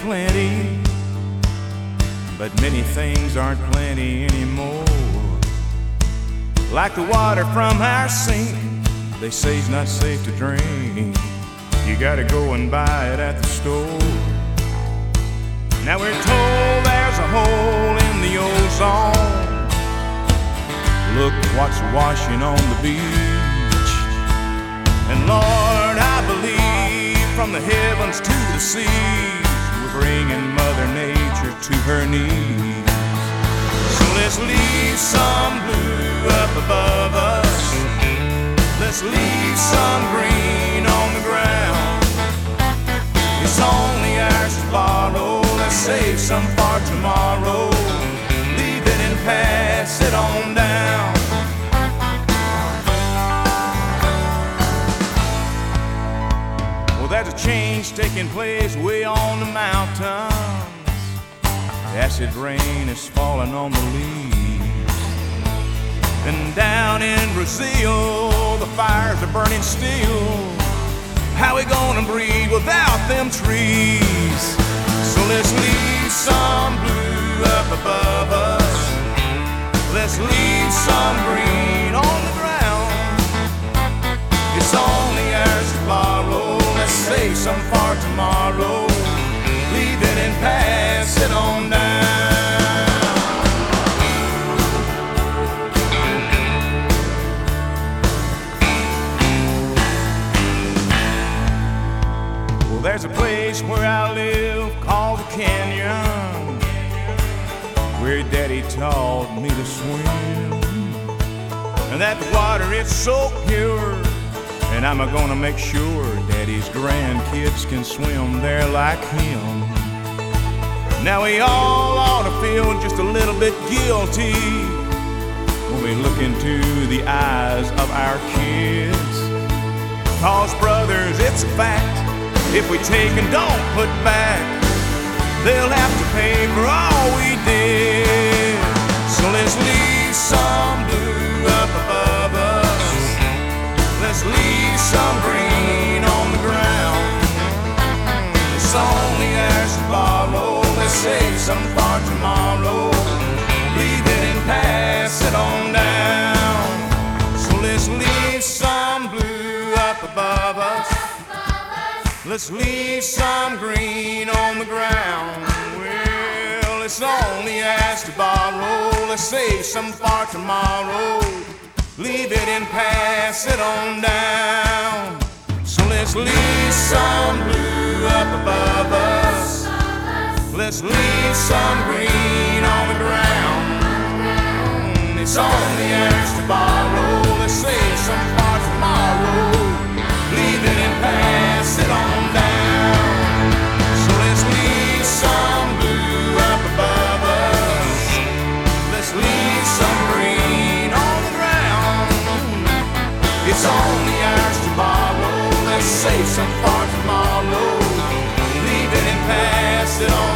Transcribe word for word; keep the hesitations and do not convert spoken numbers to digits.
plenty, but many things aren't plenty anymore. Like the water from our sink, they say it's not safe to drink. You gotta go and buy it at the store. Now we're told there's a hole in the ozone. Look what's washing on the beach. And Lord, I believe from the heavens to the seas, we're bringing Mother Nature to her knees. So let's leave some blue up above us. Let's leave some green on the ground. It's only ours to borrow. Let's save some for tomorrow. Leave it and pass it on down. Well, there's a change taking place way on the mountains. Acid rain is falling on the leaves. And down in Brazil, the fires are burning still. How we gonna breathe without them trees? So let's leave some blue up above us. Let's leave some green on the ground. It's only ours to borrow. Let's save some for tomorrow. Leave it and pass it on down. Well, there's a place where I live called the Canyon, where Daddy taught me to swim. And that water is so pure, and I'm gonna make sure Daddy's grandkids can swim there like him. Now we all ought to feel just a little bit guilty when we look into the eyes of our kids. 'Cause brothers, it's a fact, if we take and don't put back, they'll have to pay for all we did. So let's leave some blue up above us. Let's leave some green on the ground. It's only ours to borrow. Let's save some for tomorrow. Leave it and pass it on down. So let's leave some blue up above us. Let's leave some green on the ground. Well, it's only ours to borrow. Let's save some for tomorrow. Leave it and pass it on down. So let's leave some blue up above us. Let's leave some green on the ground. It's only ours to borrow. Let's save some for tomorrow. Leave it and pass it on down. So let's leave some blue up above us. Let's leave some green on the ground. It's only ours to borrow. Let's save some for tomorrow. Leave it and pass it on.